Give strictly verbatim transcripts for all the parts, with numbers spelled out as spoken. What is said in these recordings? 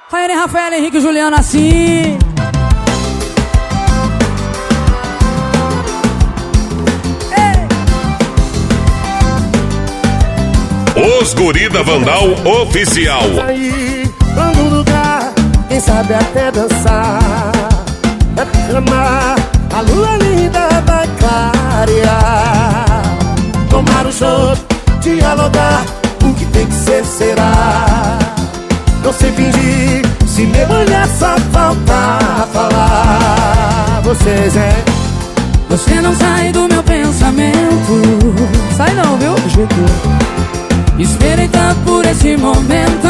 Raiane, Rafael, Henrique e Juliano assim. Os Guri da Vandal Oficial. Sair pra algum lugar, quem sabe até dançar, amar, a lua linda vai clarear. Tomar um chopp, dialogar, o que tem que ser será. Não sei fingir, se mergulhar só falta falar. Você, Zé, você não sai do meu pensamento. Sai não, viu? Esperei tanto por esse momento.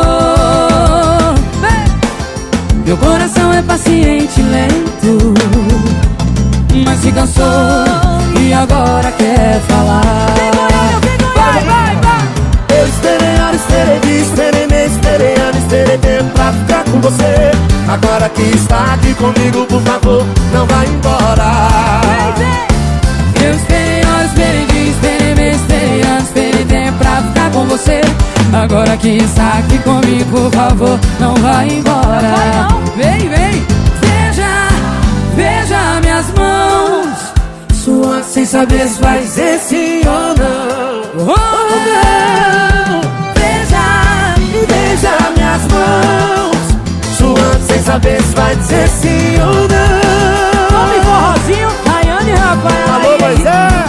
Meu coração é paciente e lento, mas se cansou e agora quer falar. Vai, vai, vai. Eu esperei hora, esperei dia, esperei mês, esperei ano, esperei tempo pra ficar com você. Agora que está aqui comigo, por favor, não vai embora. Eu esperei hora, esperei dia, esperei mês, esperei ano, esperei tempo pra ficar com você. Agora que está aqui comigo, por favor, não vai embora. Vai não. Vem, vem. Veja, veja minhas mãos suando sem saber se vai dizer sim ou não. Oh, não. Veja, veja minhas mãos suando sem saber se vai dizer sim ou não. Homem forrozinho, Raiane, Rafael. Alô, Moisés.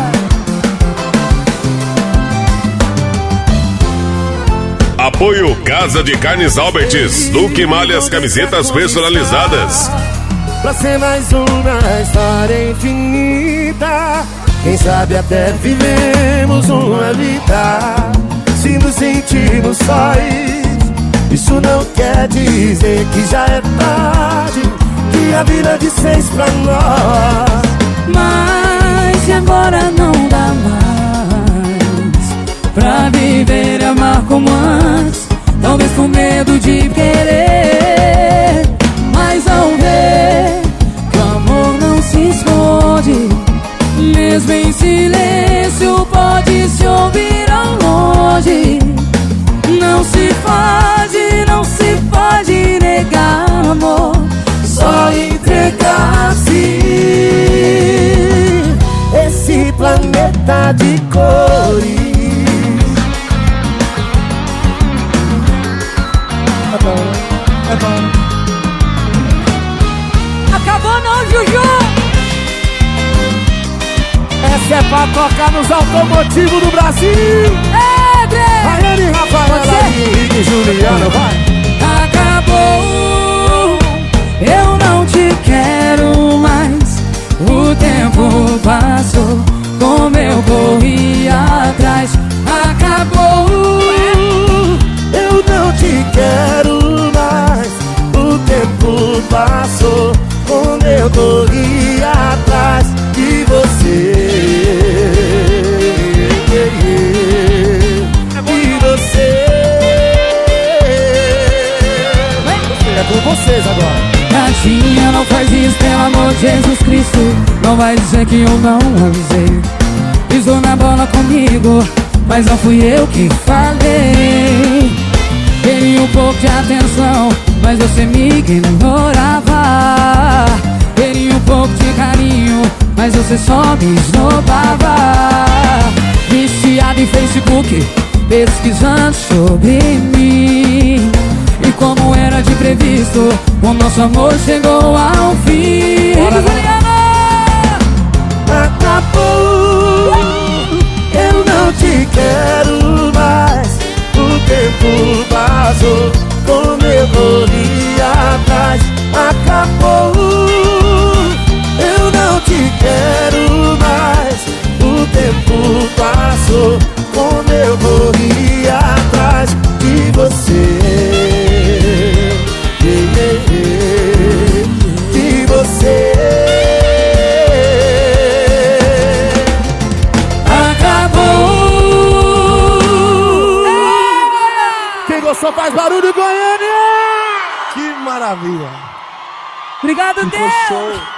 Apoio Casa de Carnes Albertes, Duque Malhas, camisetas personalizadas. Pra ser mais uma história infinita, quem sabe até vivemos uma vida. Se nos sentimos sóis, isso não quer dizer que já é tarde, que a vida de seis pra nós. Mas e agora não dá mais pra viver e amar como antes, talvez com medo de querer. Mas ao ver que o amor não se esconde, mesmo em silêncio pode se ouvir ao longe. Não se pode, não se pode negar amor, só entregar-se. Esse planeta de cores. É bom, é bom. Acabou não, Juju! Essa é pra tocar nos automotivos do Brasil. É, Dre! Raiane, Rafael, Henrique e Juliano, vai. Acabou, eu não te quero mais. O tempo passou, como eu corri atrás. Acabou, eu não te quero mais. O tempo passou, como eu corri atrás de você. E você. É com vocês agora. Gatinha, não faz isso, pelo amor de Jesus Cristo. Não vai dizer que eu não avisei. Pisou na bola comigo, mas não fui eu que falei. Queria um pouco de atenção, mas você me ignorava. Queria um pouco de carinho, mas você só me esnobava. Viciado em Facebook, pesquisando sobre mim. E como era de previsto, o nosso amor chegou ao fim. Acabou, eu não te quero mais. O tempo passou, como eu corri atrás. Acabou, eu não te quero mais. O tempo passou, como eu corri atrás de você. De você. Acabou. Quem gostou faz barulho, Goiânia! Que maravilha! Obrigado, Deus! Show!